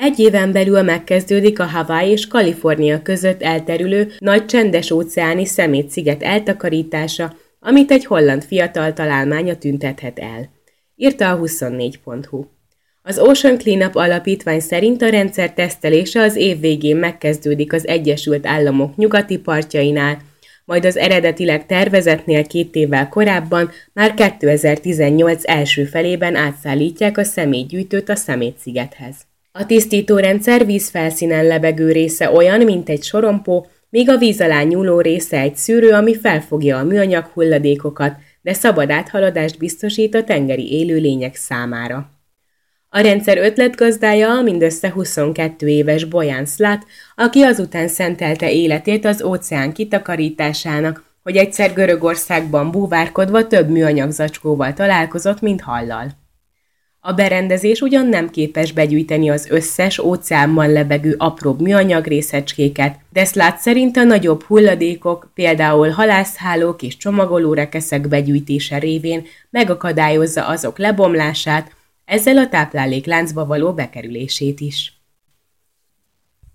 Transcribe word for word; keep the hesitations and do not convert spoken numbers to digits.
Egy éven belül megkezdődik a Hawaii és Kalifornia között elterülő nagy csendes-óceáni szemétsziget eltakarítása, amit egy holland fiatal találmánya tüntethet el, írta a huszonnégy pont hu. Az Ocean Cleanup alapítvány szerint a rendszer tesztelése az év végén megkezdődik az Egyesült Államok nyugati partjainál, majd az eredetileg tervezetnél két évvel korábban már kétezer-tizennyolc első felében átszállítják a szemétgyűjtőt a szemétszigethez. A tisztítórendszer vízfelszínen lebegő része olyan, mint egy sorompó, míg a víz alá nyúló része egy szűrő, ami felfogja a műanyag hulladékokat, de szabad áthaladást biztosít a tengeri élőlények számára. A rendszer ötletgazdája mindössze huszonkettő éves Boyan Slat, aki azután szentelte életét az óceán kitakarításának, hogy egyszer Görögországban búvárkodva több műanyag zacskóval találkozott, mint hallal. A berendezés ugyan nem képes begyűjteni az összes óceánban lebegő apróbb műanyag részecskéket, de Slat szerint a nagyobb hulladékok, például halászhálók és csomagolórekeszek begyűjtése révén megakadályozza azok lebomlását, ezzel a táplálékláncba való bekerülését is.